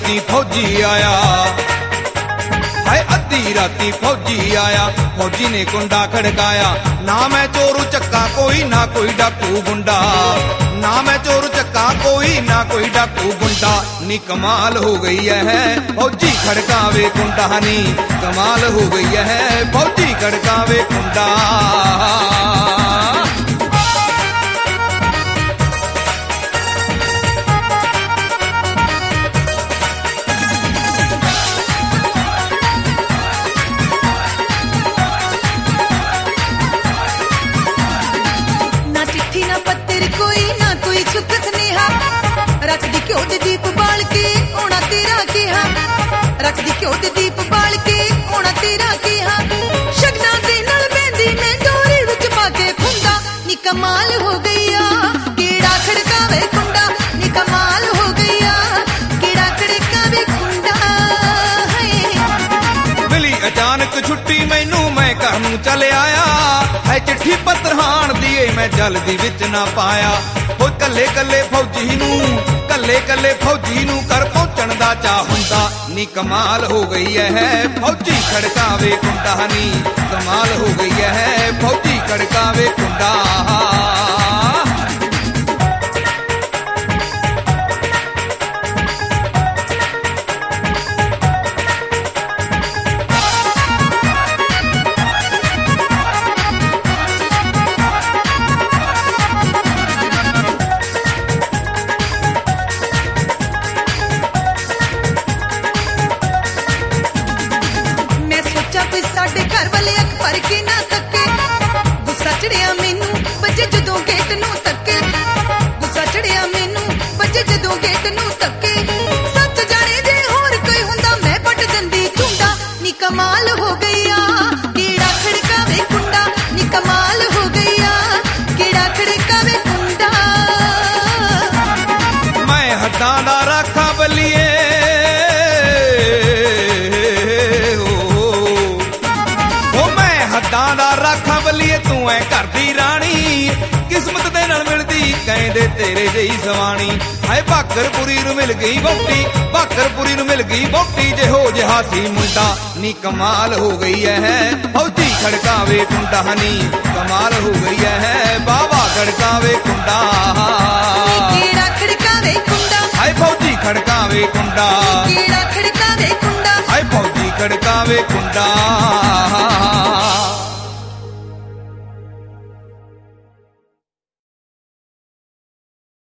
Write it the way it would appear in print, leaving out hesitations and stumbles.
राती फौजी आया, हाय अद्धी राती फौजी आया। फौजी ने कुंडा खड़काया, ना मैं चोरू चक्का कोई ना कोई डाकू गुंडा, ना मैं चोरू चक्का कोई ना कोई डाकू गुंडा। नी कमाल हो गई है फौजी खड़कावे कुंडा, नी कमाल हो गई है फौजी खड़कावे कुंडा। रख दी घ्यो दे दीप बाल के होना तेरा किहा, रख दी घ्यो दे दीप बाल के होना तेरा किहा। शगना दे नाल बेंदी मैं डोरी विच पाके खुंदा, नी कमाल हो गईया केड़ा खड़कावे कुंडा, नी कमाल हो गईया केड़ा खड़कावे कुंडा। मिली अचानक छुट्टी मैनू मैं घर नूं चल आया, है चिट्ठी पत्रहाण दी मैं जल्दी विच ना पाया। हो कल्ले कल्ले फौजी नूं कल्ले कल्ले फौजी नूं कर पहुंचण दा चा हुंदा। नी कमाल हो गई है फौजी खड़कावे कुंडा, नी कमाल हो गई है फौजी खड़कावे कुंडा। साडे घर वाले अख भर के ना तके, गुस्सा चढ़िया मैनू बजे जदों गेट नूं तके, गुस्सा चढ़िया मैनू बजे जदों गेट नूं तके। सच जाने जे होर कोई हुंदा मैं पट दंदी चुंडा, नी कमाल हो गईया केड़ा खड़कावे कुंडा, नी कमाल हो गईया केड़ा खड़कावे कुंडा। मैं हड्डां दा राखा बलिए दा राखा बलिए, तू है घर दी रानी, किस्मत दे नाल मिलदी कहंदे तेरे जही सवाणी। हाय भाकरपुरी नूं मिल गई वोटी, भाकरपुरी नूं मिल गई वोटी, जे हो जिहा सी मुंडा। नी कमाल हो गई है फौजी खड़कावे कुंडा, नी कमाल हो गई है बाबा खड़कावे कुंडा। केड़ा खड़कावे कुंडा, हाय फौजी खड़कावे कुंडा, केड़ा खड़कावे कुंडा, हाय फौजी खड़कावे कुंडा।